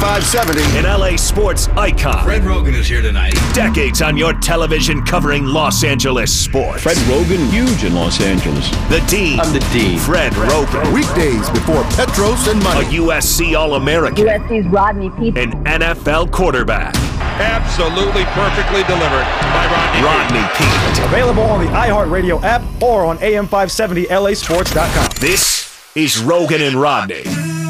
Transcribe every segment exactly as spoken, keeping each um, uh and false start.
five seventy. An L A sports icon. Fred Roggin is here tonight. Decades on your television covering Los Angeles sports. Fred Roggin, huge in Los Angeles. The Dean. I'm the Dean. Fred Roggin. Weekdays before Petros and Money. A U S C All-American. U S C's Rodney Peete. An N F L quarterback. Absolutely perfectly delivered by Rodney, Rodney Peete. Available on the iHeartRadio app or on A M five seventy L A sports dot com. This is Roggin and Rodney.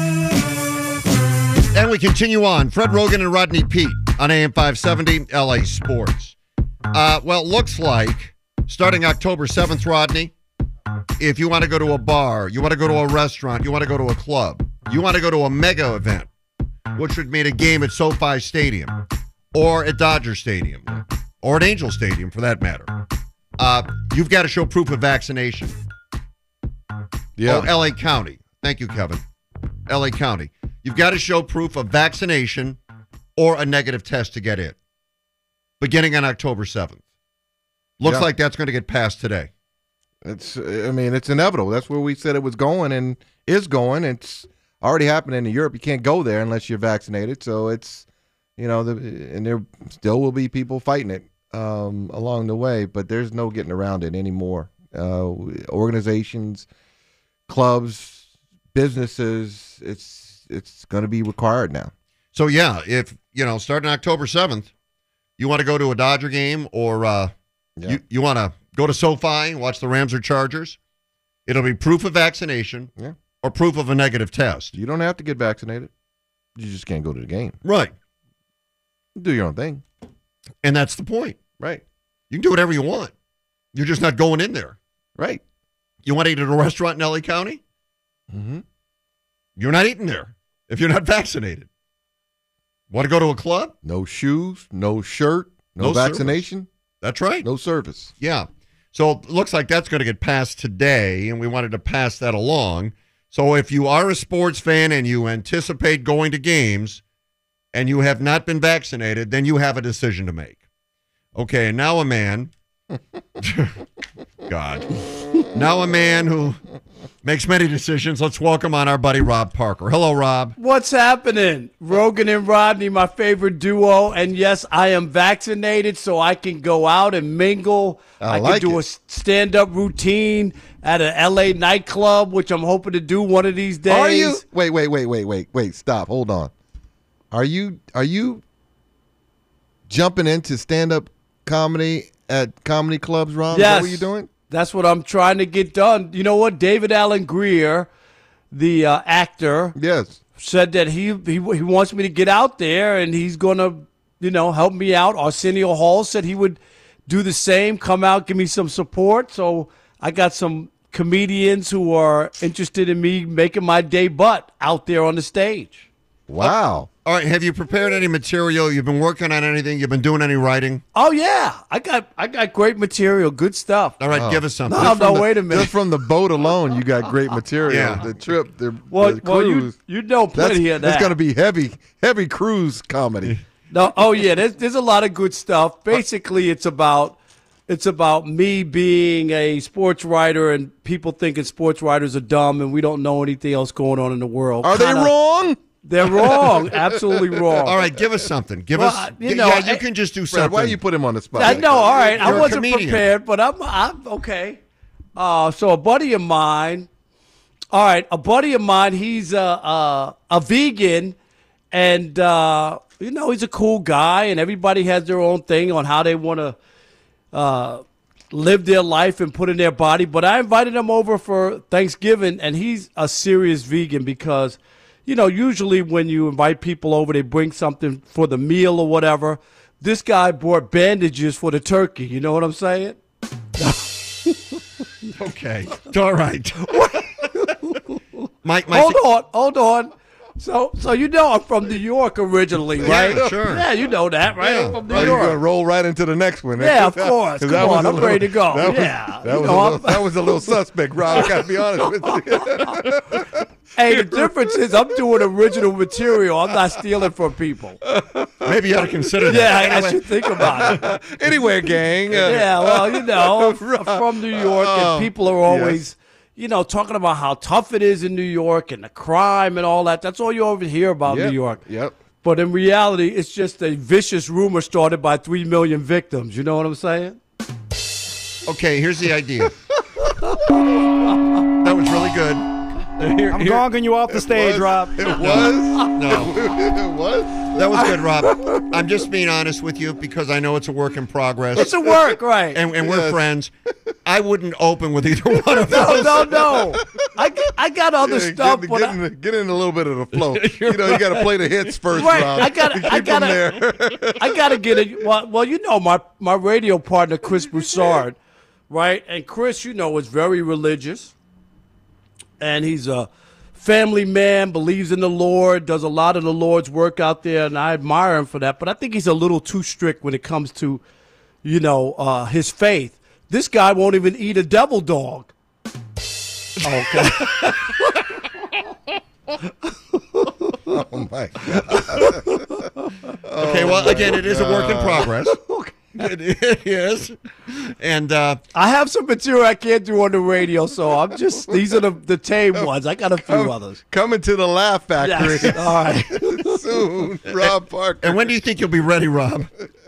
And we continue on. Fred Roggin and Rodney Peete on A M five seventy L A Sports. Uh, well, it looks like starting October seventh, Rodney, if you want to go to a bar, you want to go to a restaurant, you want to go to a club, you want to go to a mega event, which would mean a game at SoFi Stadium or at Dodger Stadium or at Angel Stadium for that matter, uh, you've got to show proof of vaccination. Yeah. Oh, L A County. Thank you, Kevin. L A County. You've got to show proof of vaccination or a negative test to get in, beginning on October seventh. Looks yeah. like that's going to get passed today. It's, I mean, it's inevitable. That's where we said it was going and is going. It's already happening in Europe. You can't go there unless you're vaccinated. So it's, you know, the, and there still will be people fighting it um, along the way, but there's no getting around it anymore. Uh, organizations, clubs, businesses, it's, it's going to be required now. So, yeah, if, you know, starting October seventh, you want to go to a Dodger game or uh, yeah. you, you want to go to SoFi, watch the Rams or Chargers, it'll be proof of vaccination yeah. or proof of a negative test. You don't have to get vaccinated. You just can't go to the game. Right. Do your own thing. And that's the point. Right. You can do whatever you want. You're just not going in there. Right. You want to eat at a restaurant in L A County? Mm-hmm. You're not eating there if you're not vaccinated. Want to go to a club? No shoes, no shirt, no, no vaccination. Service. That's right. No service. Yeah. So it looks like that's going to get passed today, and we wanted to pass that along. So if you are a sports fan and you anticipate going to games and you have not been vaccinated, then you have a decision to make. Okay, and now a man, God, now a man who makes many decisions. Let's welcome on our buddy Rob Parker. Hello, Rob. What's happening? Roggin and Rodney, my favorite duo. And yes, I am vaccinated, so I can go out and mingle. I, I like can do it. a stand-up routine at an L A nightclub, which I'm hoping to do one of these days. Are you? Wait, wait, wait, wait, wait, wait. Stop. Hold on. Are you? Are you jumping into stand-up comedy at comedy clubs, Rob? Yes. Is that what you're doing? That's what I'm trying to get done. You know what? David Alan Grier, the uh, actor, yes, said that he, he he wants me to get out there and he's going to, you know, help me out. Arsenio Hall said he would do the same, come out, give me some support. So I got some comedians who are interested in me making my debut out there on the stage. Wow. All right, have you prepared any material? You've been working on anything? You've been doing any writing? Oh yeah, I got I got great material, good stuff. All right, oh. give us something. No, no, the, wait a minute. Just from the boat alone, you got great material. Yeah. The trip, the, well, the well, cruise. you you know plenty that's, of that. That's going to be heavy, heavy cruise comedy. No, oh yeah, there's there's a lot of good stuff. Basically, it's about it's about me being a sports writer and people thinking sports writers are dumb and we don't know anything else going on in the world. Are Kinda, they wrong? They're wrong, absolutely wrong. All right, give us something. Give Well, us. you know, yeah, you I- can just do Fred, something. why you put him on the spot? I know, all right. I You're a wasn't comedian. prepared, but I'm I'm okay. Uh, so a buddy of mine, all right, a buddy of mine, he's a a, a vegan, and uh, you know he's a cool guy, and everybody has their own thing on how they want to uh, live their life and put in their body. But I invited him over for Thanksgiving, and he's a serious vegan because, you know, usually when you invite people over, they bring something for the meal or whatever. This guy brought bandages for the turkey. You know what I'm saying? Okay. All right. Mike, Mike, hold on, hold on. So, so you know I'm from New York originally, right? Yeah, sure. Yeah, you know that, right? Yeah. I'm from New Well, you're York. going to roll right into the next one. Yeah, of course. 'Cause Come that was on, a I'm little- ready to go. That was, Yeah. That You was, know, a little, I'm- that was a little suspect, Rob. I got to be honest with you. Hey, the difference is I'm doing original material. I'm not stealing from people. maybe you ought to consider that. Yeah, I, I should think about it. Anyway, gang. Uh, Yeah, well, you know, I'm from New York, Oh, and people are always, yes. you know, talking about how tough it is in New York and the crime and all that. That's all you ever hear about Yep, New York. Yep. But in reality, it's just a vicious rumor started by three million victims. You know what I'm saying? Okay, here's the idea. That was really good. Here, I'm gonging you off the stage, was, Rob. It was? No. It was? That was good, Rob. I'm just being honest with you because I know it's a work in progress. It's a work, right? And, and we're Yes. friends. I wouldn't open with either one of no, those. no, no. I, got- I got other Yeah, stuff, get, but get, I, in the, get in a little bit of the flow. You know, you got to play the hits first, Right, Rob. I gotta- Keep I 'em gotta- there. I gotta get it. Well, well, you know my my radio partner Chris Broussard, right? And Chris, you know, is very religious, and he's a family man, believes in the Lord, does a lot of the Lord's work out there, and I admire him for that. But I think he's a little too strict when it comes to, you know, uh, his faith. This guy won't even eat a devil dog. Okay. Oh, my God. Okay, well, again, it is a work in progress. It, it is. And uh, I have some material I can't do on the radio, so I'm just, these are the, the tame ones. I got a few others. Coming to the Laugh Factory Yes. All right. soon, Rob Parker. and when do you think you'll be ready, Rob?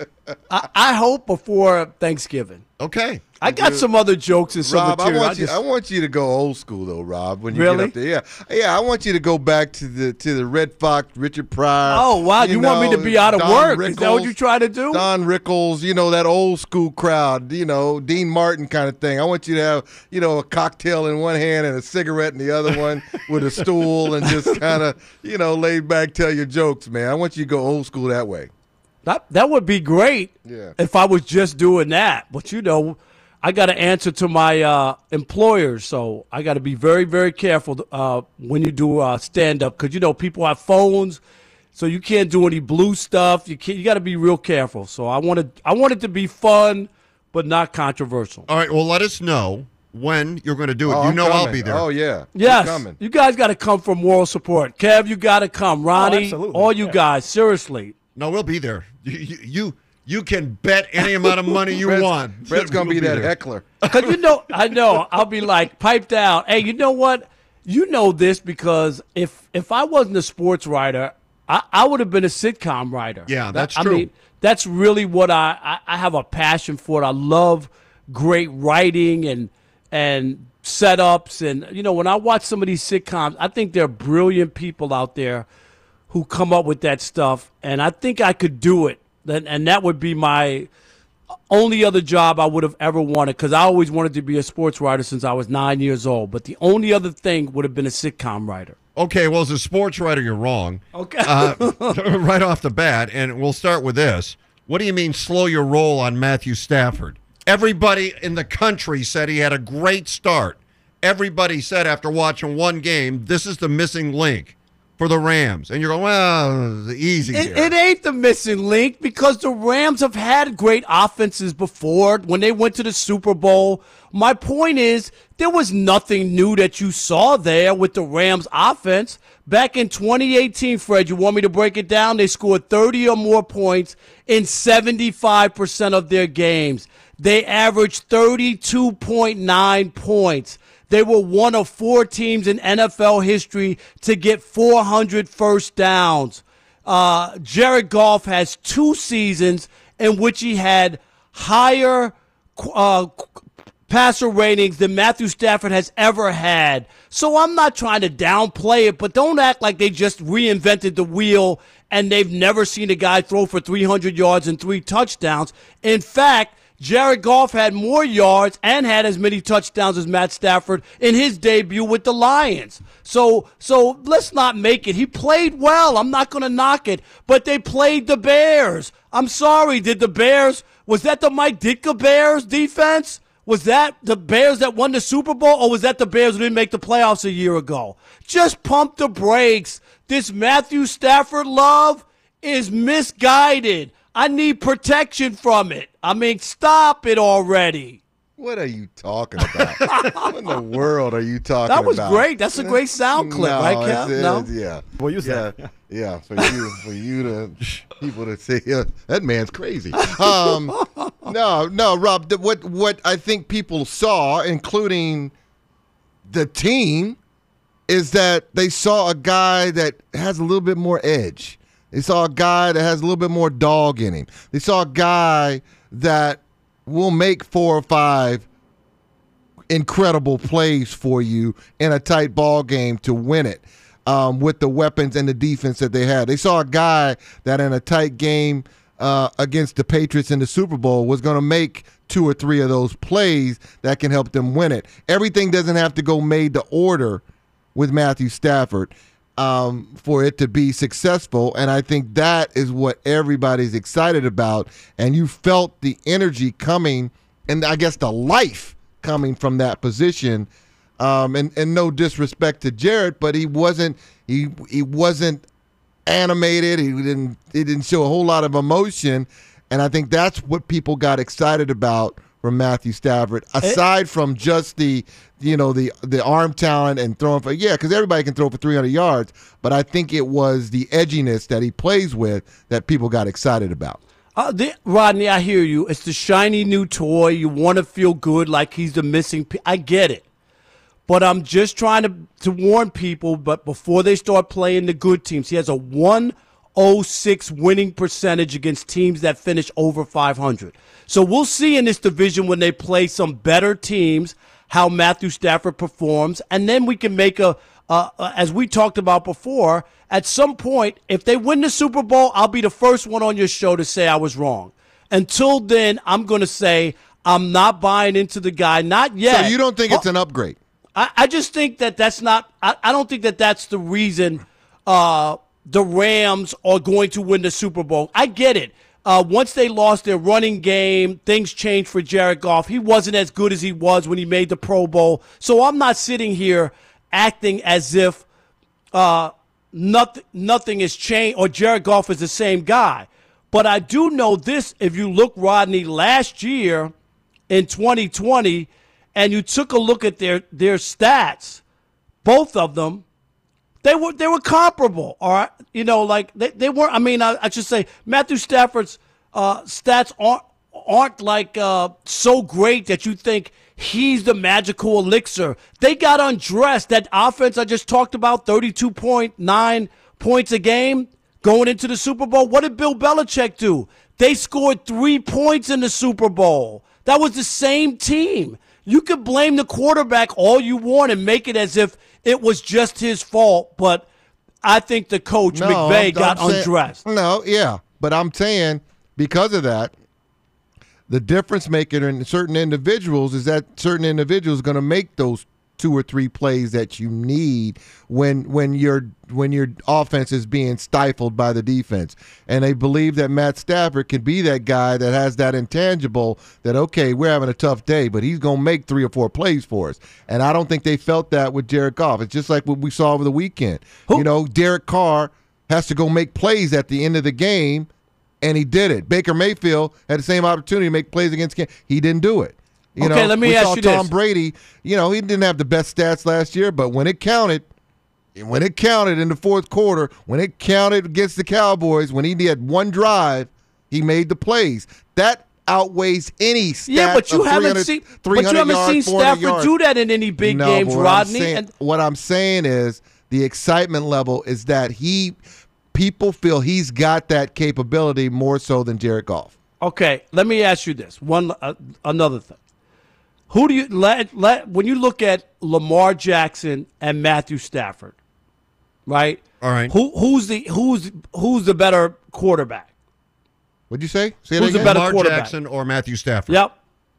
I, I hope before Thanksgiving. Okay. I got some other jokes and some Rob, I material. want you. just- I want you to go old school though, Rob. When you Really? get up there, yeah, yeah. I want you to go back to the to the Red Fox, Richard Pryor. Oh, wow. You want me to be out of Don work? Is that what Rickles, you trying to do? Don Rickles, you know, that old school crowd, you know, Dean Martin kind of thing. I want you to have, you know, a cocktail in one hand and a cigarette in the other one with a stool and just kind of, you know, laid back, tell your jokes, man. I want you to go old school that way. That, that would be great Yeah. if I was just doing that. But, you know, I got to answer to my uh, employers, so I got to be very, very careful uh, when you do uh, stand-up because, you know, people have phones, so you can't do any blue stuff. You can't, you got to be real careful. So I wanted, I want it to be fun but not controversial. All right, well, let us know when you're going to do it. Oh, you I'm know I'll coming. be there. Oh yeah, Yes, I'm coming. you guys got to come for moral support. Kev, you got to come. Ronnie, absolutely. all you Yeah. guys, seriously. No, we'll be there. You, you, you, you can bet any amount of money you Fred's, want. Fred's gonna We'll be that there. heckler. Because, you know, I know, I'll be like, piped out. Hey, you know what? You know this because if if I wasn't a sports writer, I, I would have been a sitcom writer. Yeah, that's I true. mean, that's really what I, I, I have a passion for it. I love great writing and and setups. And, you know, when I watch some of these sitcoms, I think there are brilliant people out there who come up with that stuff. And I think I could do it. And, and that would be my only other job I would have ever wanted, because I always wanted to be a sports writer since I was nine years old. But the only other thing would have been a sitcom writer. Okay, well, as a sports writer, you're wrong. Okay. Uh, right off the bat, and we'll start with this. What do you mean slow your roll on Matthew Stafford? Everybody in the country said he had a great start. Everybody said after watching one game, this is the missing link for the Rams. And you're going, well, easy It, here. it ain't the missing link because the Rams have had great offenses before when they went to the Super Bowl. My point is, there was nothing new that you saw there with the Rams offense. Back in twenty eighteen, Fred, you want me to break it down? They scored thirty or more points in seventy-five percent of their games. They averaged thirty-two point nine points. They were one of four teams in N F L history to get four hundred first downs. Uh, Jared Goff has two seasons in which he had higher uh, passer ratings than Matthew Stafford has ever had. So I'm not trying to downplay it, but don't act like they just reinvented the wheel and they've never seen a guy throw for three hundred yards and three touchdowns. In fact, Jared Goff had more yards and had as many touchdowns as Matt Stafford in his debut with the Lions. So so let's not make it. He played well. I'm not going to knock it. But they played the Bears. I'm sorry. Did the Bears, was that the Mike Ditka Bears defense? Was that the Bears that won the Super Bowl, or was that the Bears who didn't make the playoffs a year ago? Just pump the brakes. This Matthew Stafford love is misguided. I need protection from it. I mean, stop it already. What are you talking about? What in the world are you talking That was about? great. That's a great sound clip, no, right, Kev? it's- No? it's- yeah. Well, you yeah, said. yeah. For you, for you to people to say yeah, that man's crazy. Um, no, no, Rob. The, what what I think people saw, including the team, is that they saw a guy that has a little bit more edge. They saw a guy that has a little bit more dog in him. They saw a guy that will make four or five incredible plays for you in a tight ball game to win it um, with the weapons and the defense that they had. They saw a guy that in a tight game uh, against the Patriots in the Super Bowl was going to make two or three of those plays that can help them win it. Everything doesn't have to go made to order with Matthew Stafford um, for it to be successful, and I think that is what everybody's excited about, and you felt the energy coming and I guess the life coming from that position. Um, and, and no disrespect to Jarrett, but he wasn't he he wasn't animated. He didn't he didn't show a whole lot of emotion, and I think that's what people got excited about from Matthew Stafford. Aside from just the you know the the arm talent and throwing for yeah, because everybody can throw for three hundred yards, but I think it was the edginess that he plays with that people got excited about. Uh, the, Rodney, I hear you. It's the shiny new toy. You want to feel good like he's the missing piece. I get it. But I'm just trying to, to warn people, but before they start playing the good teams, he has a one oh six winning percentage against teams that finish over five hundred. So we'll see in this division when they play some better teams how Matthew Stafford performs, and then we can make a, uh, uh, as we talked about before, at some point, if they win the Super Bowl, I'll be the first one on your show to say I was wrong. Until then, I'm going to say I'm not buying into the guy, not yet. So you don't think it's an upgrade? I, I just think that that's not I, – I don't think that that's the reason uh, the Rams are going to win the Super Bowl. I get it. Uh, once they lost their running game, things changed for Jared Goff. He wasn't as good as he was when he made the Pro Bowl. So I'm not sitting here acting as if uh, nothing, nothing has changed or Jared Goff is the same guy. But I do know this. If you look, Rodney, last year in twenty twenty – and you took a look at their their stats, both of them, they were they were comparable. All right, you know, like they, they weren't. I mean, I, I should say Matthew Stafford's uh, stats aren't aren't like uh, so great that you think he's the magical elixir. They got undressed. That offense I just talked about, thirty-two point nine points a game going into the Super Bowl. What did Bill Belichick do? They scored three points in the Super Bowl. That was the same team. You could blame the quarterback all you want and make it as if it was just his fault, but I think the coach, no, McVay, I'm, got I'm saying, undressed. No, yeah, but I'm saying because of that, the difference maker in certain individuals is that certain individuals are going to make those two or three plays that you need when when your when your offense is being stifled by the defense. And they believe that Matt Stafford can be that guy that has that intangible that, okay, we're having a tough day, but he's going to make three or four plays for us. And I don't think they felt that with Jared Goff. It's just like what we saw over the weekend. Who? You know, Derek Carr has to go make plays at the end of the game, and he did it. Baker Mayfield had the same opportunity to make plays against Kansas. He didn't do it. You okay, know, let me we ask saw you Tom this. Brady, you know, he didn't have the best stats last year, but when it counted, when it counted in the fourth quarter, when it counted against the Cowboys, when he had one drive, he made the plays. That outweighs any stat. Yeah, but you of haven't seen, but you haven't yards, seen Stafford yards. do that in any big no, games, what Rodney. I'm saying, and what I'm saying is the excitement level is that he, people feel he's got that capability more so than Jared Goff. Okay, let me ask you this. One uh, another thing. Who do you let, let when you look at Lamar Jackson and Matthew Stafford, right? All right. Who who's the who's who's the better quarterback? What'd you say? Say that Who's the again? better Lamar quarterback? Jackson or Matthew Stafford? Yep.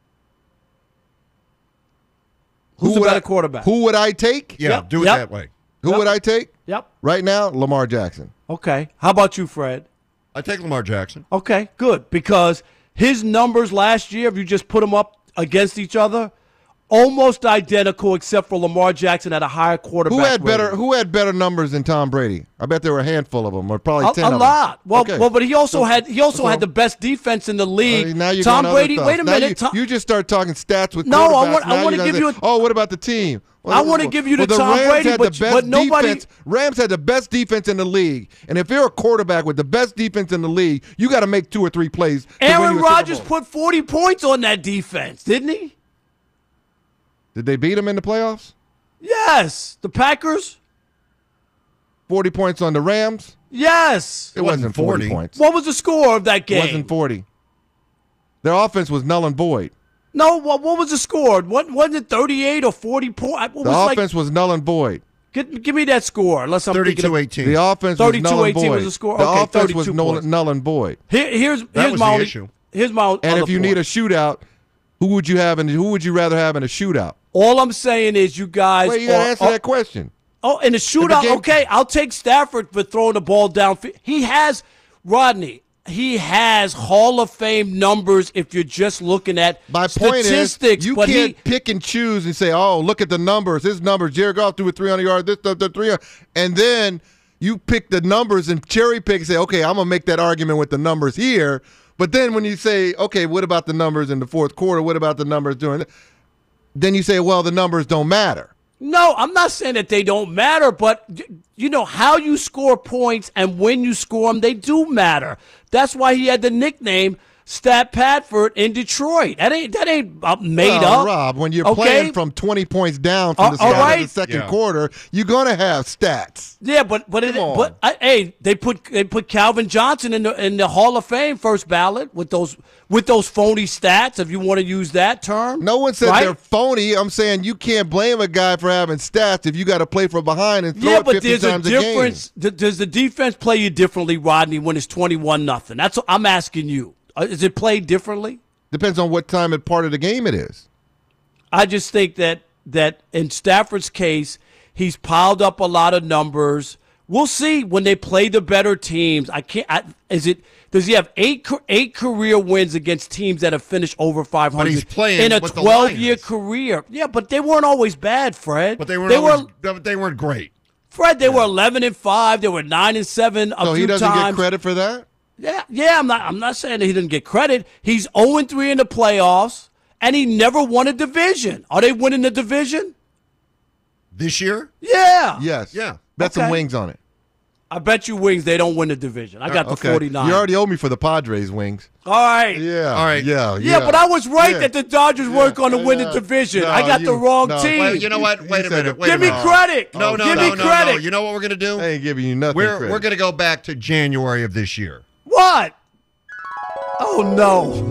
Who's Who the would better I- quarterback? Who would I take? Yeah, Yep, do it yep. that way. Who Yep. would I take? Yep. Right now, Lamar Jackson. Okay. How about you, Fred? I take Lamar Jackson. Okay, good. Because his numbers last year, if you just put them up against each other, almost identical, except for Lamar Jackson at a higher quarterback Who had better rating. Who had better numbers than Tom Brady? I bet there were a handful of them, or probably A, ten a of them. lot. Well, Okay. well, but he also So- had he also so- had the best defense in the league. Uh, now you're Tom going other Brady. stuff. Wait a Now minute. You, Tom, you just start talking stats with No, I quarterbacks. want- I Now wanna you're give gonna you say, a- oh, what about the team? I wanna give you the well, Tom Rams Brady, had but- the best but nobody- defense. Rams had the best defense in the league, and if you're a quarterback with the best defense in the league, you got to make two or three plays. to win Aaron you a Super Rodgers Bowl. put forty points on that defense, didn't he? Did they beat him in the playoffs? Yes. The Packers. Forty points on the Rams. Yes. It wasn't forty forty. points. What was the score of that It game? wasn't forty. Their offense was null and void. No, what, what was the score? What, wasn't it thirty-eight or forty points? The offense was null and void. Give, give me that score. Unless I'm thinking thirty-two of, eighteen. The offense was null and thirty-two eighteen void. was the score? The Okay, offense was thirty-two null, points. null and void. Here, here's That here's was my the only, issue. Here's my And other if you point. need a shootout, who would you have? And who would you rather have in a shootout? All I'm saying is you guys. Wait, you gotta are- answer are- that question. Oh, in a shootout, game- okay, I'll take Stafford for throwing the ball down. He has, Rodney, he has Hall of Fame numbers if you're just looking at My point is, statistics. you but can't he, pick and choose and say, "Oh, look at the numbers. His numbers. Jared Goff threw it three hundred yards. This, the, the three hundred," and then you pick the numbers and cherry pick and say, "Okay, I'm gonna make that argument with the numbers here." But then when you say, "Okay, what about the numbers in the fourth quarter? What about the numbers during?" The, then you say, "Well, the numbers don't matter." No, I'm not saying that they don't matter, but you know how you score points and when you score them, they do matter. That's why he had the nickname Stat Patford in Detroit. That ain't that ain't uh, made Well, up. Rob, when you're okay? playing from twenty points down from Uh, the all start right. of the second Yeah. quarter, you're gonna have stats. Yeah, but but it, Come on. but I, hey, they put they put Calvin Johnson in the in the Hall of Fame first ballot with those with those phony stats, if you want to use that term. No one said right? they're phony. I'm saying you can't blame a guy for having stats if you got to play from behind and throw Yeah, it but fifty there's a times a game. difference. Th- Does the defense play you differently, Rodney, when it's twenty-one nothing? That's what I'm asking you. Uh, Is it played differently? Depends on what time and part of the game it is. I just think that that in Stafford's case, he's piled up a lot of numbers. We'll see when they play the better teams. I can't. I, is it? Does he have eight ca- eight career wins against teams that have finished over five hundred? But he's playing in a with the twelve year Lions. career. Yeah, but they weren't always bad, Fred. But they weren't They always, were they weren't great. Fred. They were eleven and five. They were nine and seven a So few he doesn't times. get credit for that? Yeah, yeah. I'm not. I'm not saying that he didn't get credit. He's zero and three in the playoffs, and he never won a division. Are they winning the division? This year? Yeah. Yes. Yeah. Bet some Okay. wings on it. I bet you wings they don't win the division. I got the Okay. forty-nine. You already owe me for the Padres wings. All right. Yeah. All right. Yeah. Yeah, but I was right Yeah. that the Dodgers weren't going to win the Yeah. division. No, I got the you- wrong no. team. Well, you know what? You Wait a said minute. it. Wait Give a me minute. credit. No, no, Give no, me no, credit. no. You know what we're going to do? I ain't giving you nothing. We're credit. we're going to go back to January of this year. What? Oh no!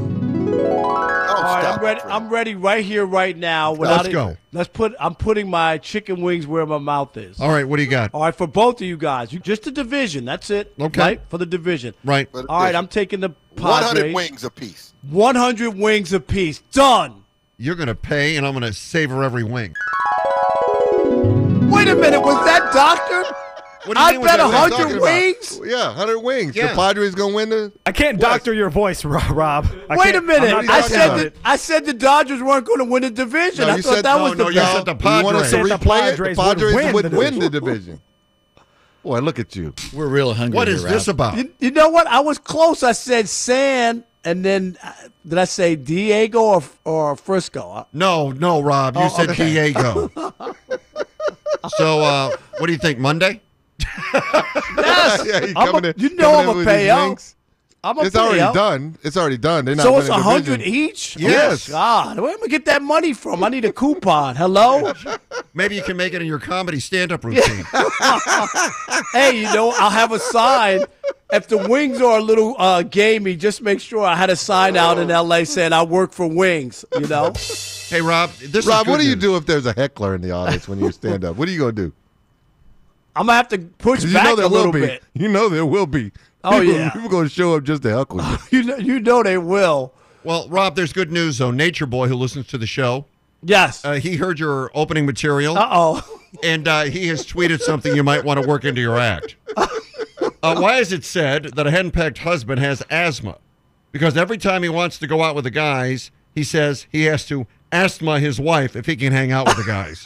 Oh, All right, stop I'm ready. it, Fred. I'm ready right here, right now. Without Let's it- go. Let's put. I'm putting my chicken wings where my mouth is. All right, what do you got? All right, for both of you guys, you, just the division. That's it. Okay. Right for the division. Right. But All right, listen, I'm taking the one hundred Padres. wings apiece. one hundred wings apiece. Done. You're going to pay, and I'm going to savor every wing. Wait a minute. Was that doctor? What do you I mean with bet that? a What are you hundred talking about? wings. Yeah, one hundred wings. Yeah. The Padres going to win the. I can't doctor your voice, Ro- Rob. I Wait a can't- I'm minute. not I talking said about that, it. I said the Dodgers weren't going to win the division. No, I you thought said- that no, was no, the you best. said the You want us to Said the replay it? Padres The would Padres win would the win the division. division. Boy, look at you. We're real hungry. What here, is Rob. this about? You, you know what? I was close. I said San, and then uh, did I say Diego or or Frisco? Uh, No, no, Rob. You Oh, said okay. Diego. So, uh, what do you think, Monday? Yes. Yeah, he I'm coming a- in- you know coming I'm in a with his payout. wings. I'm a It's already payout. done. It's already done. They're not So it's a winning the hundred division. each. Yes. Oh, God, where am I get that money from? I need a coupon. Hello. Maybe you can make it in your comedy stand-up routine. Hey, you know, I'll have a sign. If the wings are a little uh, gamey, just make sure I had a sign out in L A saying I work for Wings. You know. Hey, Rob, this Rob, is good what do you news. do if there's a heckler in the audience when you stand up? What are you going to do? I'm gonna have to push 'Cause you back know there a will little be. bit. You know there will be. Oh, people, yeah. People going to show up just to heckle you. You know, you know they will. Well, Rob, there's good news, though. Nature Boy, who listens to the show, Yes. uh, he heard your opening material, Uh oh. and uh, he has tweeted something you might want to work into your act. Uh, why is it said that a henpecked husband has asthma? Because every time he wants to go out with the guys, he says he has to asthma his wife if he can hang out with the guys.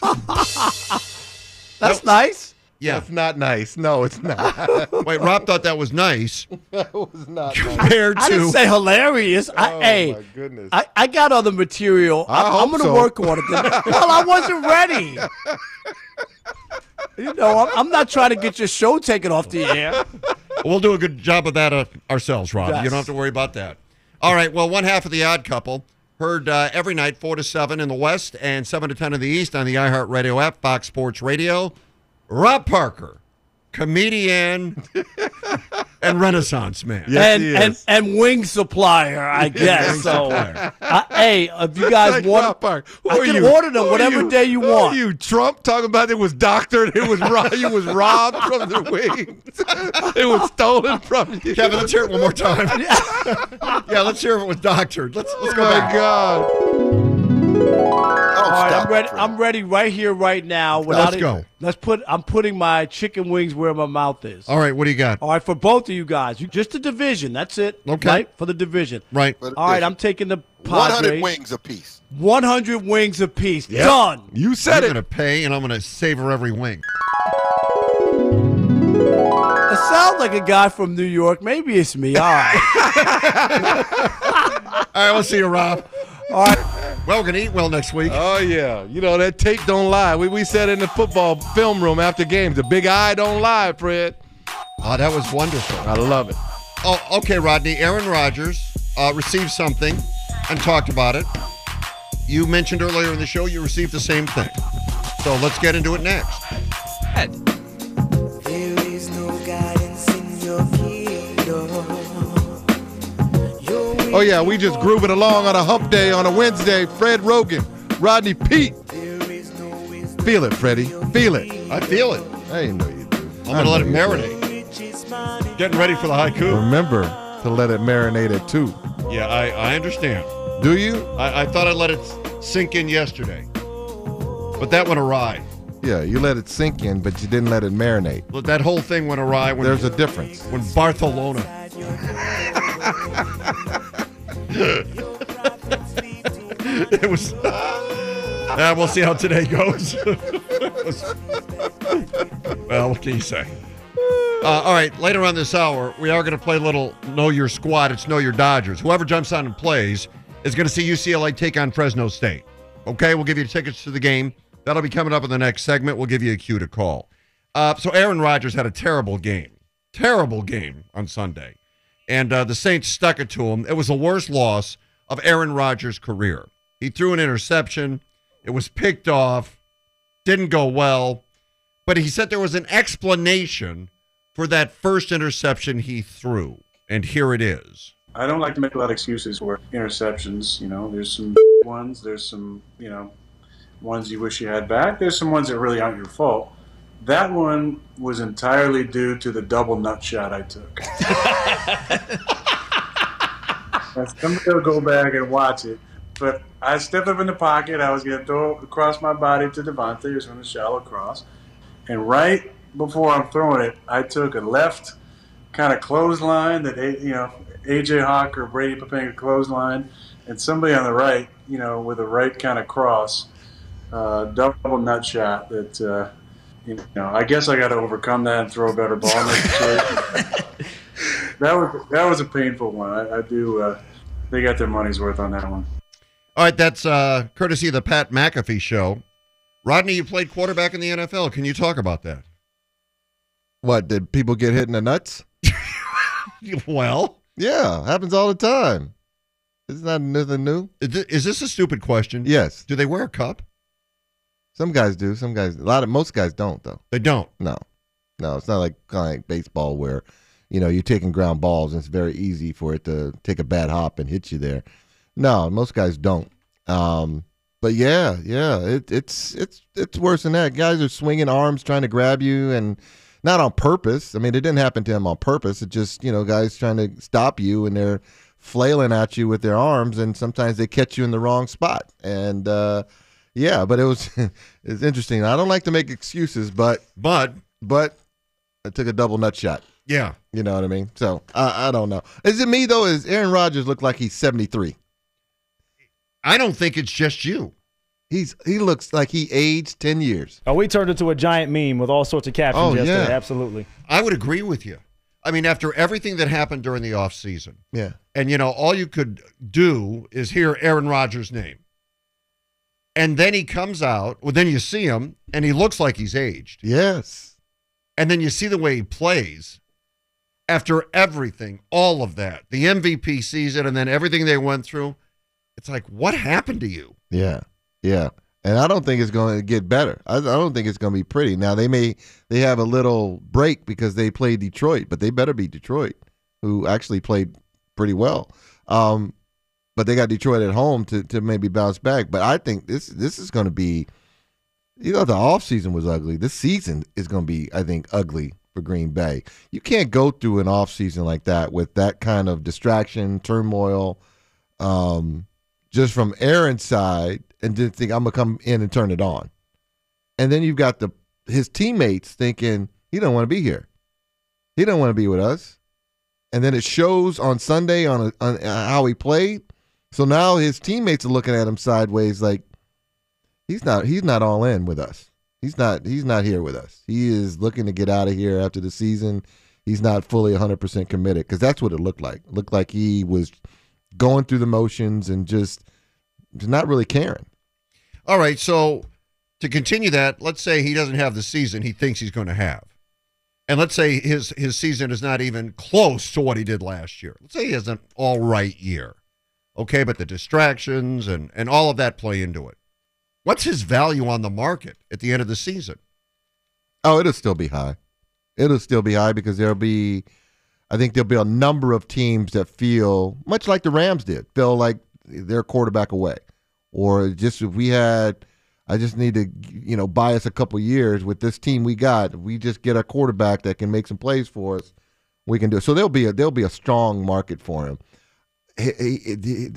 That's nice. Yeah. That's not nice. No, it's not. Wait, Rob thought that was nice that was not nice. compared I didn't to. say hilarious. I, Oh, hey, my goodness. I, I got other material. I I'm, I'm hope going to so. work on it. Well, I wasn't ready. You know, I'm, I'm not trying to get your show taken off the air. We'll do a good job of that uh, ourselves, Rob. Yes. You don't have to worry about that. All right. Well, one half of the Odd Couple heard uh, every night, four to seven in the West and seven to ten in the East on the iHeartRadio app, Fox Sports Radio. Rob Parker comedian, and Renaissance man. Yes, and, he and is. and wing supplier, I guess. so, uh, hey, if you guys Like want, Rob Park. Who I are can you? order them Who are whatever you? day you Who want. Are you Trump talking about it was doctored? It was robbed. You was robbed from the wings. It was stolen from you. Kevin, let's hear it one more time. Yeah, let's hear if it was doctored. Let's let's Oh go my back. God. Oh, All right, stop I'm ready. it, Fred. I'm ready right here, right now. Without Let's it- go. Let's put. I'm putting my chicken wings where my mouth is. All right, what do you got? All right, for both of you guys, you, just the division. That's it. Okay. Right? For the division. Right. But All right, listen, I'm taking the one hundred Padres. wings apiece. one hundred wings apiece. Done. You I'm said going to it. pay, and I'm going to savor every wing. It sounds like a guy from New York. Maybe it's me. All right. All right, we'll see you, Rob. All right. Well, we're going to eat well next week. Oh yeah, you know that tape don't lie. We we said in the football film room after games, the big eye don't lie, Fred. Oh, that was wonderful. I love it. Oh, okay, Rodney. Aaron Rodgers uh, received something and talked about it. You mentioned earlier in the show you received the same thing. So let's get into it next. There is no guidance in your kingdom. Oh yeah, we just grooving along on a hump day on a Wednesday. Fred Rogan, Rodney Pete. Feel it, Freddie. Feel it. I feel it. I didn't know you do. I'm going to let it marinate. Getting ready for the haiku. Remember to let it marinate at two. Yeah, I, I understand. Do you? I, I thought I let it sink in yesterday. But that went awry. Yeah, you let it sink in, but you didn't let it marinate. Look, that whole thing went awry when, There's a difference. when Barcelona. It was. Uh, we'll see how today goes. Well, what can you say? Uh, all right, later on this hour, we are going to play a little Know Your Squad. It's Know Your Dodgers. Whoever jumps on and plays is going to see U C L A take on Fresno State. Okay, we'll give you tickets to the game. That'll be coming up in the next segment. We'll give you a cue to call. Uh, so Aaron Rodgers had a terrible game. Terrible game on Sunday. And uh, the Saints stuck it to him. It was the worst loss of Aaron Rodgers' career. He threw an interception. It was picked off. Didn't go well. But he said there was an explanation for that first interception he threw. And here it is. I don't like to make a lot of excuses for interceptions. You know, there's some ones, there's some, you know, ones you wish you had back. There's some ones that really aren't your fault. That one was entirely due to the double nut shot I took. Somebody will go back and watch it. But I stepped up in the pocket. I was going to throw it across my body to Devontae. It was from the shallow cross. And right before I'm throwing it, I took a left kind of clothesline that, you know, A J Hawk or Brady Papanga clothesline, and somebody on the right, you know, with a right kind of cross, uh, double nut shot that, uh, you know, I guess I got to overcome that and throw a better ball in the situation. That was that was a painful one. I, I do. Uh, they got their money's worth on that one. All right, that's uh, courtesy of the Pat McAfee Show. Rodney, you played quarterback in the N F L. Can you talk about that? What, did people get hit in the nuts? Well, yeah, happens all the time. It's not nothing new. is thi- is this a stupid question? Yes, Do they wear a cup? some guys do. Some guys, a lot of most guys don't though. They don't. No, no, it's not like kind of like baseball where, you know, you're taking ground balls and it's very easy for it to take a bad hop and hit you there. No, most guys don't. Um, but yeah, yeah, it, it's it's it's worse than that. Guys are swinging arms trying to grab you, and not on purpose. I mean, it didn't happen to him on purpose. It just, you know, guys trying to stop you, and they're flailing at you with their arms, and sometimes they catch you in the wrong spot. And uh, yeah, but it was it's interesting. I don't like to make excuses, but But, but I took a double nut shot. yeah. You know what I mean? So I, I don't know. Is it me though? Is Aaron Rodgers look like he's seventy-three? I don't think it's just you. He's he looks like he aged ten years. Oh, we turned into a giant meme with all sorts of captions Oh, yesterday. yeah. Absolutely. I would agree with you. I mean, after everything that happened during the offseason, Yeah. and, you know, all you could do is hear Aaron Rodgers' name. And then he comes out, well, then you see him, and he looks like he's aged. Yes. And then you see the way he plays. After everything, all of that, the M V P season, and then everything they went through, it's like, what happened to you? Yeah. Yeah. And I don't think it's going to get better. I, I don't think it's going to be pretty. Now, they may they have a little break because they played Detroit, but they better beat Detroit, who actually played pretty well. Um, but they got Detroit at home to to maybe bounce back. But I think this this is going to be, you know, the offseason was ugly. This season is going to be, I think, ugly for Green Bay. You can't go through an offseason like that with that kind of distraction, turmoil, um, just from Aaron's side, and didn't think I'm gonna come in and turn it on. And then you've got the his teammates thinking he don't want to be here. He don't want to be with us. And then it shows on Sunday on, a, on how he played. So now his teammates are looking at him sideways like he's not he's not all in with us. He's not he's not here with us. He is looking to get out of here after the season. He's not fully one hundred percent committed, because that's what it looked like. It looked like he was going through the motions and just just not really caring. All right, so to continue that, let's say he doesn't have the season he thinks he's going to have. And let's say his his season is not even close to what he did last year. Let's say he has an all right year. Okay, but the distractions and, and all of that play into it. What's his value on the market at the end of the season? Oh, it'll still be high. It'll still be high because there'll be, I think there'll be a number of teams that feel, much like the Rams did, feel like they're quarterback away. Or just if we had, I just need to, you know, buy us a couple years with this team we got. We just get a quarterback that can make some plays for us. We can do it. So there'll be a there'll be a strong market for him. He, he, he,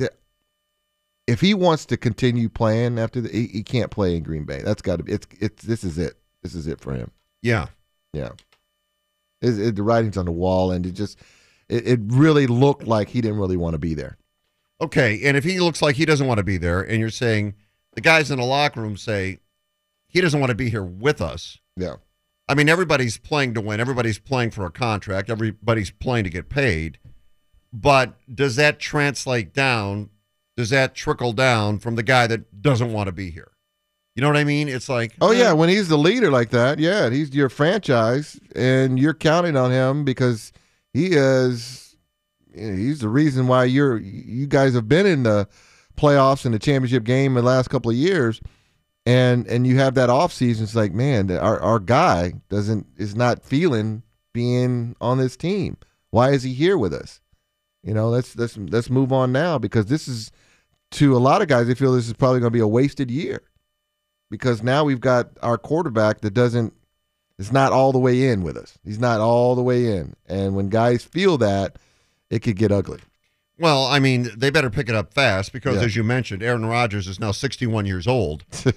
if he wants to continue playing after the, he, he can't play in Green Bay. That's got to be. It's it's this is it. This is it for him. Yeah, yeah. It, it, the writing's on the wall, and it just it, it really looked like he didn't really want to be there. Okay, and if he looks like he doesn't want to be there, and you're saying the guys in the locker room say he doesn't want to be here with us. Yeah. I mean, everybody's playing to win. Everybody's playing for a contract. Everybody's playing to get paid. But does that translate down? Does that trickle down from the guy that doesn't want to be here? You know what I mean? It's like, oh, yeah, when he's the leader like that, yeah, he's your franchise, and you're counting on him because he is – he's the reason why you're you guys have been in the playoffs and the championship game in the last couple of years, and and you have that off season. It's like, man, our our guy doesn't is not feeling being on this team. Why is he here with us? You know, let's let's let's move on now, because this is, to a lot of guys, they feel this is probably going to be a wasted year, because now we've got our quarterback that doesn't is not all the way in with us. He's not all the way in, and when guys feel that, it could get ugly. Well, I mean, they better pick it up fast because, yeah. as you mentioned, Aaron Rodgers is now sixty-one years old. he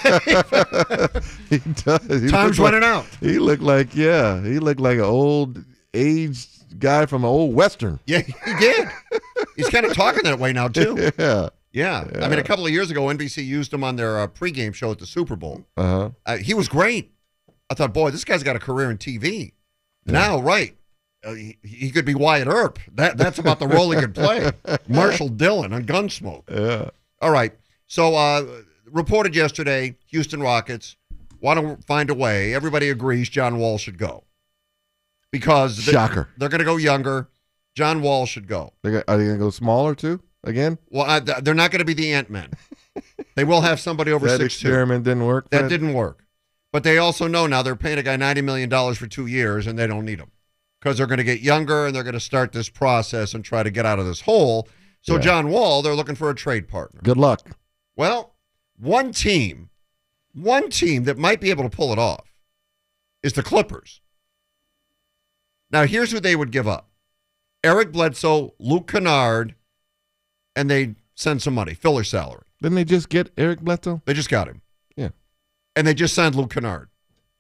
does. He Time's running like, out. He looked like, yeah, he looked like an old aged guy from an old Western. Yeah, he did. He's kind of talking that way now, too. Yeah. Yeah. yeah. I mean, a couple of years ago, N B C used him on their uh, pregame show at the Super Bowl. Uh-huh. Uh, he was great. I thought, boy, this guy's got a career in T V. Yeah. Now, right. Uh, he, he could be Wyatt Earp. That That's about the role he could play. Marshall Dillon on Gunsmoke. Yeah. All right. So, uh, reported yesterday, Houston Rockets want to find a way. Everybody agrees John Wall should go. Because they, Shocker. They're going to go younger. John Wall should go. They're, are they going to go smaller, too, again? Well, I, they're not going to be the Ant-Man. They will have somebody over that six two. experiment didn't work? That Fred? didn't work. But they also know now they're paying a guy ninety million dollars for two years, and they don't need him. Because they're going to get younger and they're going to start this process and try to get out of this hole. So yeah. John Wall, they're looking for a trade partner. Good luck. Well, one team, one team that might be able to pull it off is the Clippers. Now, here's who they would give up. Eric Bledsoe, Luke Kennard, and they send some money, filler salary. Didn't they just get Eric Bledsoe? They just got him. Yeah. And they just signed Luke Kennard.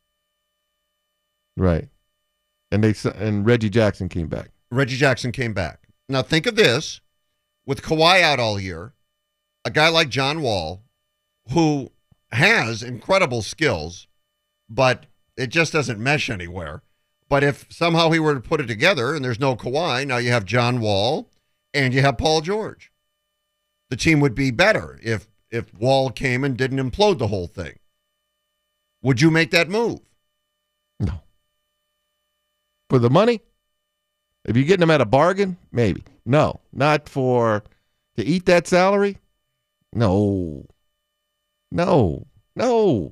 Right. And they and Reggie Jackson came back. Reggie Jackson came back. Now think of this. With Kawhi out all year, a guy like John Wall, who has incredible skills, but it just doesn't mesh anywhere. But if somehow he were to put it together and there's no Kawhi, now you have John Wall and you have Paul George. The team would be better if if Wall came and didn't implode the whole thing. Would you make that move? No. For the money? If you're getting them at a bargain, maybe. No, not for to eat that salary. No. No, no,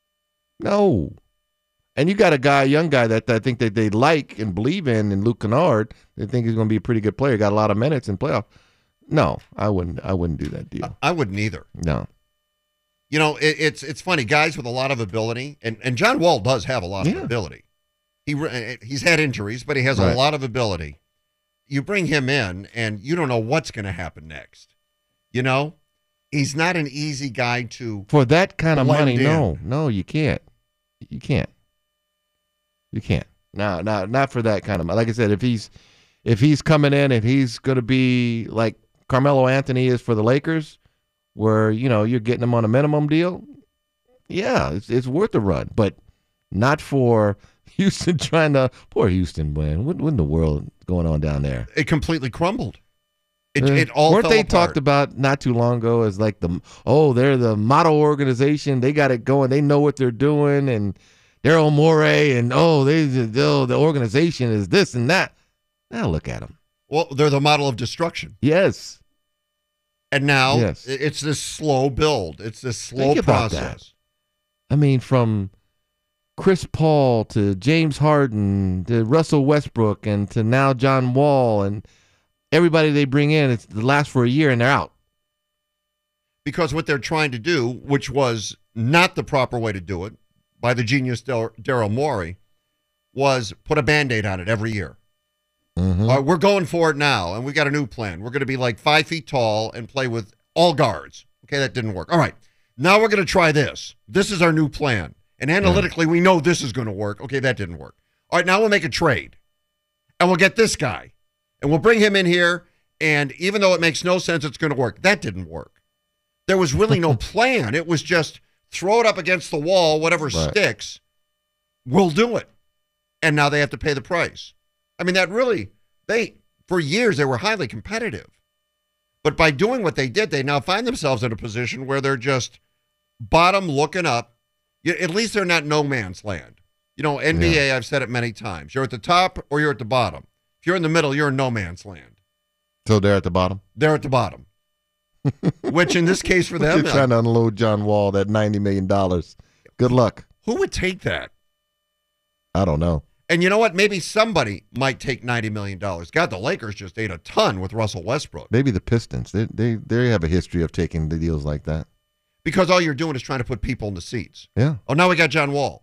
no. And you got a guy, a young guy that I think that they like and believe in, in Luke Kennard. They think he's going to be a pretty good player. Got a lot of minutes in playoff. No, I wouldn't. I wouldn't do that deal. I wouldn't either. No. You know, it, it's it's funny. Guys with a lot of ability, and, and John Wall does have a lot Yeah. of ability. He he's had injuries, but he has Right. a lot of ability. You bring him in, and you don't know what's going to happen next. You know, he's not an easy guy to For that kind of blend money, in. no, no, you can't. You can't. You can't. No, no, not for that kind of money. Like I said, if he's if he's coming in and he's going to be like Carmelo Anthony is for the Lakers, where you know you're getting him on a minimum deal, yeah, it's it's worth a run, but not for Houston trying to. Poor Houston, man. What, what in the world is going on down there? it completely crumbled. It, Uh, it all weren't fell they apart. talked about not too long ago as like the oh they're the model organization, they got it going, they know what they're doing, and Daryl Morey and oh they the, the organization is this and that. Now look at them. Well, they're the model of destruction. Yes, And now Yes. i- it's this slow build. It's this slow Think about that. process. I mean from Chris Paul to James Harden to Russell Westbrook and to now John Wall and everybody they bring in, it's the last for a year and they're out. Because what they're trying to do, which was not the proper way to do it by the genius Dar- Daryl Morey, was put a Band-Aid on it every year. Mhm. All right, we're going for it now, and we got a new plan. We're going to be like five feet tall and play with all guards. Okay, that didn't work. All right, now we're going to try this. This is our new plan. And analytically, we know this is going to work. Okay, that didn't work. All right, now we'll make a trade. And we'll get this guy. And we'll bring him in here. And even though it makes no sense, it's going to work. That didn't work. There was really no plan. It was just throw it up against the wall, whatever Right. sticks, we'll do it. And now they have to pay the price. I mean, that really, they, for years, they were highly competitive. But by doing what they did, they now find themselves in a position where they're just bottom looking up. You- At least they're not no man's land. You know, N B A, I've said it many times. You're at the top or you're at the bottom. If you're in the middle, you're in no man's land. So they're at the bottom. They're at the bottom. Which in this case for them, You're trying to unload John Wall that ninety million dollars. Good luck. who would take that? I don't know. And you know what? Maybe somebody might take ninety million dollars. God, the Lakers just ate a ton with Russell Westbrook. Maybe the Pistons. They they they have a history of taking the deals like that. Because all you're doing is trying to put people in the seats. Yeah. Oh, now we got John Wall.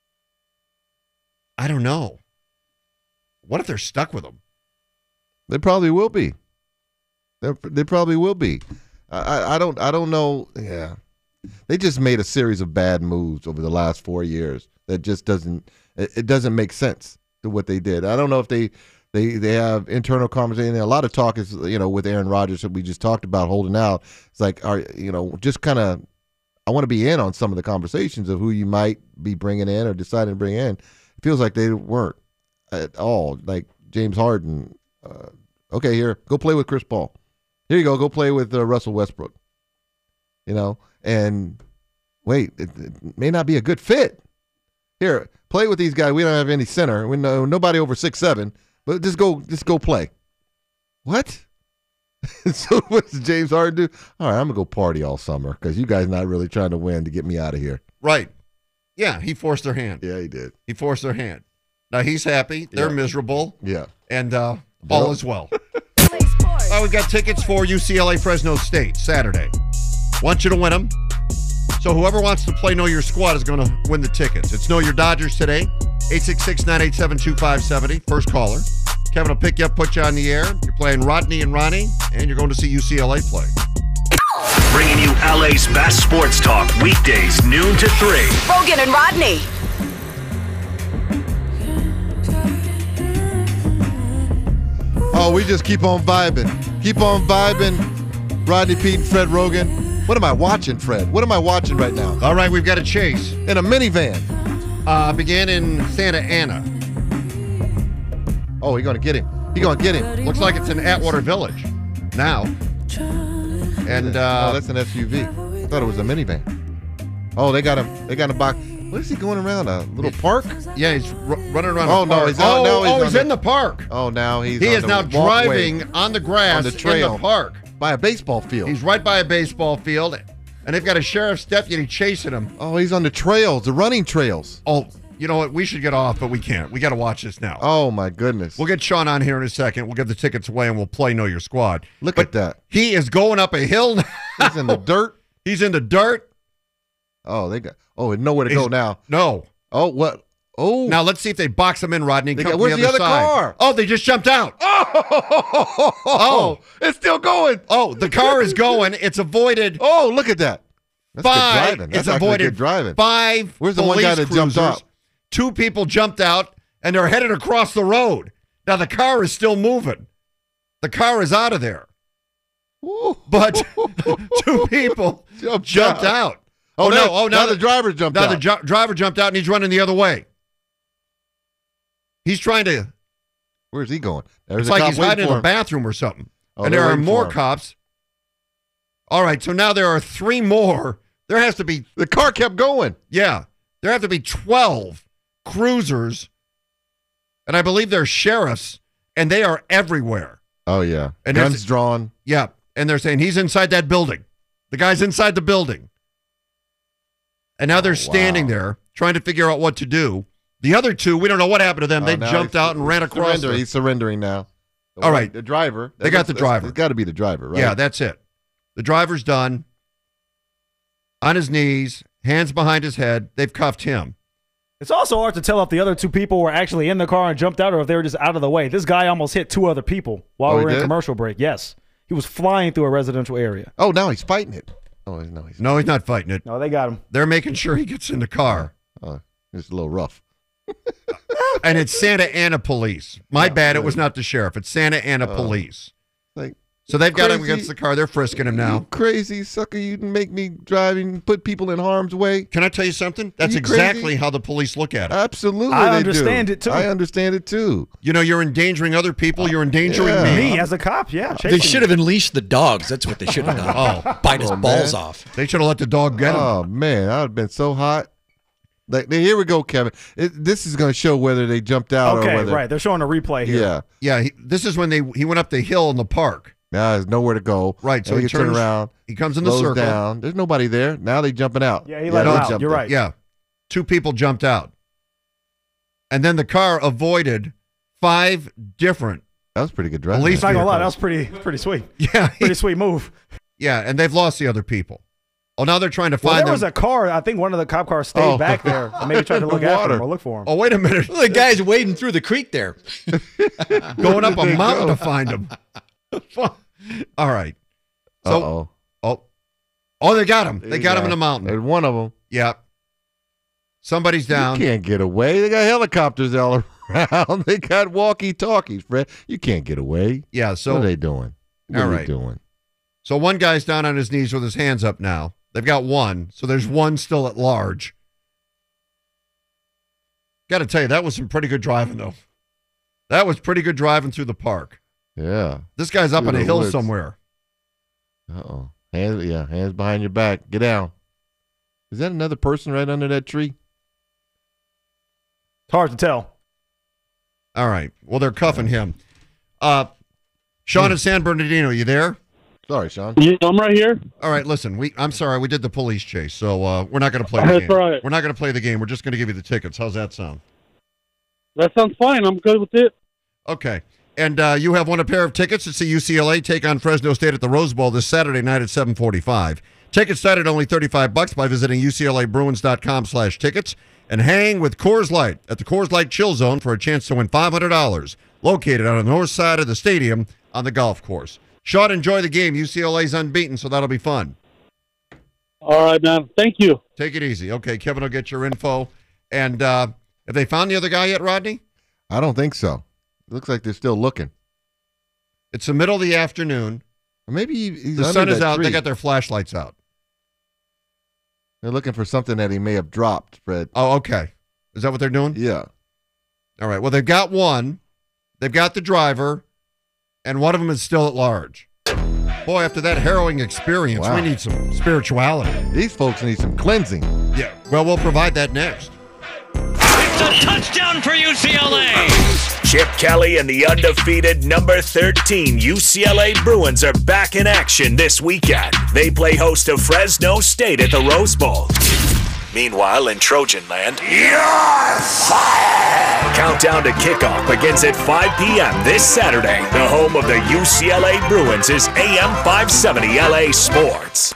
I don't know. What if they're stuck with him? They probably will be. They they probably will be. I, I I don't I don't know. Yeah, they just made a series of bad moves over the last four years that just doesn't it, it doesn't make sense to what they did. I don't know if they they they have internal conversation. A lot of talk is you know with Aaron Rodgers that we just talked about holding out. It's like are you know just kind of I want to be in on some of the conversations of who you might be bringing in or deciding to bring in. It feels like they weren't at all. Like James Harden. Uh, okay, here go play with Chris Paul. Here you go. Go play with uh, Russell Westbrook. You know, and wait, it, it may not be a good fit. Here, play with these guys. We don't have any center. We know nobody over six seven. But just go, just go play. What? So what's James Harden do? All right, I'm gonna go party all summer because you guys not really trying to win to get me out of here. Right. Yeah, he forced their hand. Yeah, he did. He forced their hand. Now he's happy. They're Yeah. miserable. Yeah. And uh, all is well. All right, we've got tickets for U C L A Fresno State Saturday. Want you to win them. So whoever wants to play Know Your Squad is going to win the tickets. It's Know Your Dodgers today. eight six six, nine eight seven, two five seven zero. First caller. Kevin will pick you up, put you on the air. You're playing Rodney and Ronnie, and you're going to see U C L A play. Bringing you L A's best sports talk weekdays noon to three. Rogan and Rodney. Oh, we just keep on vibing. Keep on vibing. Rodney Pete and Fred Rogan. What am I watching, Fred? What am I watching right now? All right, we've got a chase. In a minivan. Uh, began in Santa Ana. Oh, he's going to get him. He's going to get him. Looks like it's in Atwater Village now. And uh, oh, that's an S U V. I thought it was a minivan. Oh, they got him. They got him back. What is he going around? A little park? Yeah, he's r- running around. Oh the no, park. he's out. Oh, now he's, oh, on he's the, in the park. Oh, now he's. He on is the now walkway driving on the grass on the trail in the park by a baseball field. He's right by a baseball field. and they've got a sheriff's deputy chasing him. Oh, he's on the trails, the running trails. Oh, you know what? We should get off, but we can't. We got to watch this now. Oh, my goodness. We'll get Sean on here in a second. We'll give the tickets away, and we'll play Know Your Squad. Look but at that. He is going up a hill now. He's in the dirt. He's in the dirt. Oh, they got. Oh, nowhere to He's, go now. No. Oh, what? Oh. Now let's see if they box him in, Rodney. They Come got, from where's the the other, other side. car? Oh, they just jumped out. Oh, Oh. it's still going. Oh, the car is going. It's avoided. Oh, look at that. That's five. good driving. That's It's actually avoided good driving. five. Where's the one guy that jumped cruisers. out? Two people jumped out, and they're headed across the road. Now the car is still moving. The car is out of there. Ooh. But two people Jumped jumped out. out. Oh, Oh, now, no! Oh, now now the driver jumped Now out. the ju- driver jumped out, and he's running the other way. He's trying to. Where's he going? There's It's a like cop he's waiting hiding in for a him. bathroom or something. Oh, and they're there are waiting more for him. cops. All right, so now there are three more. There has to be. The car kept going. Yeah, there have to be twelve cruisers, and I believe they're sheriffs, and they are everywhere. Oh, yeah. And Guns there's- drawn. Yeah, and they're saying he's inside that building. The guy's inside the building. And now they're standing wow. there trying to figure out what to do. The other two, we don't know what happened to them. Oh, they now jumped he's out and ran across. surrender- the- He's surrendering now. The All one- right. The driver. They got the That's- driver. It's got to be the driver, right? Yeah, that's it. The driver's done. On his knees, hands behind his head. They've cuffed him. It's also hard to tell if the other two people were actually in the car and jumped out or if they were just out of the way. This guy almost hit two other people while Oh, we he were in did? commercial break. Yes. He was flying through a residential area. Oh, now he's fighting it. Oh, no, he's No, he's not fighting it. No, they got him. They're making sure he gets in the car. Oh, it's a little rough. And it's Santa Ana police. My bad, it was not the sheriff. It's Santa Ana Oh. police. Like, So they've got him crazy- against the car. They're frisking him now. You crazy sucker, you make me drive and put people in harm's way. Can I tell you something? That's you exactly crazy? how the police look at it. Absolutely. I they understand do. it, too. I understand it too. You know, you're endangering other people. You're endangering Yeah. me. Me as a cop, yeah. They should have unleashed the dogs. That's what they should have done. Oh, Bite his Oh, balls man. off. they should have let the dog get him. Oh man, I would have been so hot. Like, here we go, Kevin. It, this is going to show whether they jumped out or Okay, whether. right. They're showing a replay here. Yeah. Yeah, he, this is when they he went up the hill in the park. Now there's nowhere to go. Right, so Now he you turn turns- around. He comes in the slows circle. down. There's nobody there. Now they jumping out. Yeah, he let they him out. jumped You're right. Yeah, two people jumped out, and then the car avoided five different. That was pretty good driving. Police Not gonna lie, that vehicles. was pretty pretty sweet. Yeah, Pretty sweet move. yeah, and they've lost the other people. Oh, now they're trying to Well, find there them. was a car. I think one of the cop cars stayed Oh. back there and maybe tried to look The after water. him or look for him. Oh, wait a minute, Well, the guy's wading through the creek there. going up a There you mountain go. to find them. All right. So, Uh-oh. oh, oh, they got him. They There got you him in go. the mountain. There's one of them. Yeah. Somebody's down. You can't get away. They got helicopters all around. They got walkie-talkies, Fred. You can't get away. Yeah. So, what are they doing? What all are they right. doing? so one guy's down on his knees with his hands up now. They've got one. So there's one still at large. Got to tell you, that was some pretty good driving, though. That was pretty good driving through the park. Yeah. This guy's up Through on a the hill woods. somewhere. Uh-oh. Hands, yeah, hands behind your back. Get down. Is that another person right under that tree? It's hard to tell. All right. Well, they're cuffing him. Uh, Sean in San Bernardino, you there? Sorry, Sean. Yeah, I'm right here. All right, listen, we I'm sorry, we did the police chase, so uh, we're not going to play the That's game. right. We're not going to play the game. We're just going to give you the tickets. How's that sound? That sounds fine. I'm good with it. Okay. And uh, you have won a pair of tickets to see U C L A take on Fresno State at the Rose Bowl this Saturday night at seven forty-five. Tickets start at only thirty-five bucks by visiting U C L A Bruins dot com slash tickets and hang with Coors Light at the Coors Light Chill Zone for a chance to win five hundred dollars, located on the north side of the stadium on the golf course. Sean, enjoy the game. U C L A's unbeaten, so that'll be fun. All right, man. Thank you. Take it easy. Okay, Kevin will get your info. And uh, have they found the other guy yet, Rodney? I don't think so. It looks like they're still looking. It's the middle of the afternoon. Or maybe he- he's The under sun is that out. tree. They got their flashlights out. They're looking for something that he may have dropped, Fred. Oh, okay. Is that what they're doing? Yeah. All right. Well, they've got one. They've got the driver, and one of them is still at large. Boy, after that harrowing experience, Wow. we need some spirituality. These folks need some cleansing. Yeah. Well, we'll provide that next. a touchdown for U C L A. Chip Kelly and the undefeated number thirteen U C L A Bruins are back in action this weekend. They play host to Fresno State at the Rose Bowl. Meanwhile, in Trojan Land, you're fired! Countdown to kickoff begins at five p.m. this Saturday. The home of the U C L A Bruins is A M five seventy L A Sports.